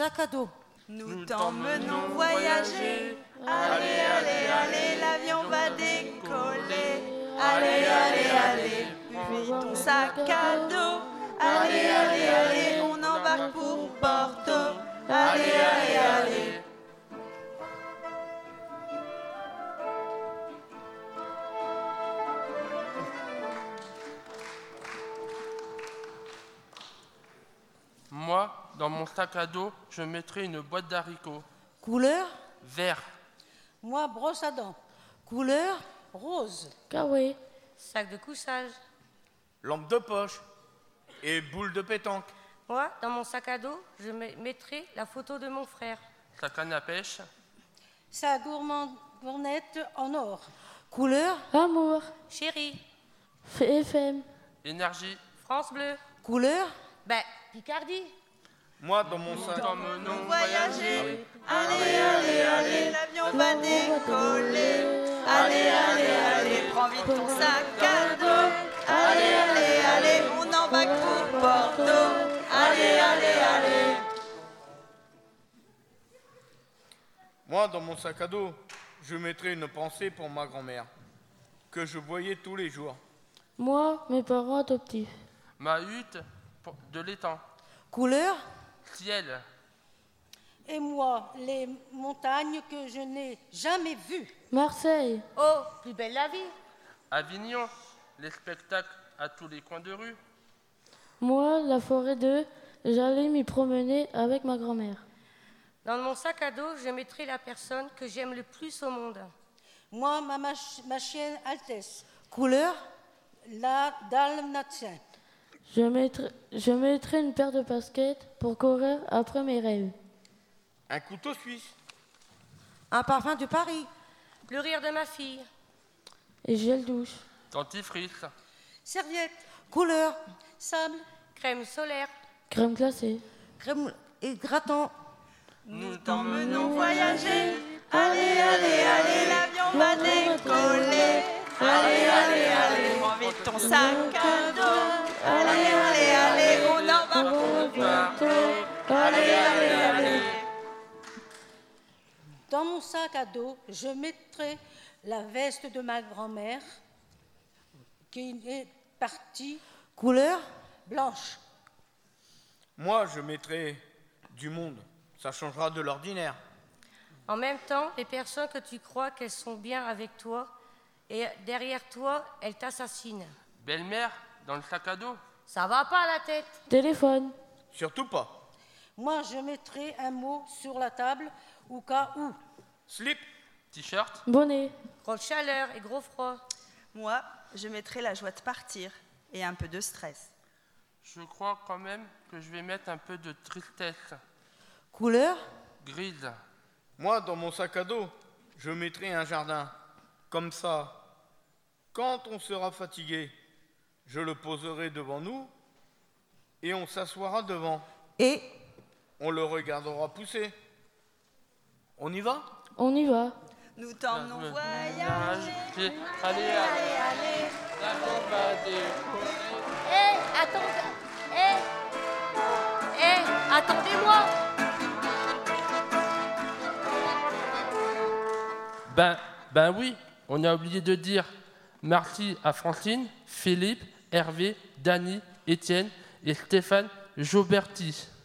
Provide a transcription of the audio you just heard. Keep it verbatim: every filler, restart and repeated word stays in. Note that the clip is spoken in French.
sac à dos. Nous t'emmenons voyager. Allez, allez, allez, l'avion va décoller. Allez, allez, allez, puis ton sac à dos. Allez, allez, allez, on embarque pour Porto. Allez, allez, allez. Moi, dans mon sac à dos, je mettrai une boîte d'haricots. Couleur? Vert. Moi, brosse à dents. Couleur? Rose. Kawaii. Sac de couchage. Lampe de poche et boule de pétanque. Moi, dans mon sac à dos, je mettrai la photo de mon frère. Sa canne à pêche. Sa gourmand- gournette en or. Couleur? Amour. Chérie. F M. Énergie. France Bleu. Couleur? Ben, Picardie. Moi, dans mon sac, T'emmenons Voyager. Allez, allez, allez, l'avion va décoller. Allez, allez, allez, prends vite ton sac à dos. Allez, allez, allez, on embarque pour Porto. Allez, allez, allez. moi, dans mon sac à dos, je mettrai une pensée pour ma grand-mère, que je voyais tous les jours. Moi, mes parents adoptifs. ma hutte pour- de l'étang. Couleur? Ciel. Et moi, les montagnes que je n'ai jamais vues. Marseille. Oh, plus belle la vie. Avignon. Les spectacles à tous les coins de rue. Moi, la forêt de... J'allais m'y promener avec ma grand-mère. Dans mon sac à dos, je mettrai la personne que j'aime le plus au monde. Moi, ma, mach- ma chienne Altesse. Couleur? La dalmatien. Je mettrai, je mettrai une paire de baskets pour courir après mes rêves. Un couteau suisse. Un parfum de Paris. Le rire de ma fille. Et gel douche. Dentifrice. Serviette. Couleur? Sable. Crème solaire. Crème glacée. Crème et gratin. Nous T'emmenons voyager. Allez, allez, allez, l'avion va décoller. Allez, allez, allez, prends vite ton sac à dos. Allez, allez, allez, on embarque pour Porto. Allez, allez, allez. Dans mon sac à dos, je mettrai la veste de ma grand-mère qui est partie. Couleur? Blanche. Moi, je mettrai du monde. Ça changera de l'ordinaire. En même temps, les personnes que tu crois qu'elles sont bien avec toi, et derrière toi, elles t'assassinent. Belle-mère. Dans le sac à dos. Ça va pas la tête. Téléphone. Surtout pas. Moi, je mettrai un mot sur la table au cas où. Slip. T-shirt. Bonnet. Grosse chaleur et gros froid. Moi, je mettrai la joie de partir et un peu de stress. Je crois quand même que je vais mettre un peu de tristesse. Couleur? Grise. Moi, dans mon sac à dos, je mettrai un jardin. Comme ça, quand on sera fatigué, je le poserai devant nous et on s'assoira devant. Et On le regardera pousser. On y va? On y va. Nous t'emmenons Allez, voyager. allez, Allez, allez. allez. L'avion va décoller. Hé, attendez. Hé. Hé, attendez-moi. Ben, ben oui, on a oublié de dire merci à Francine, Philippe, Hervé, Dany, Étienne et Stéphane Joberti.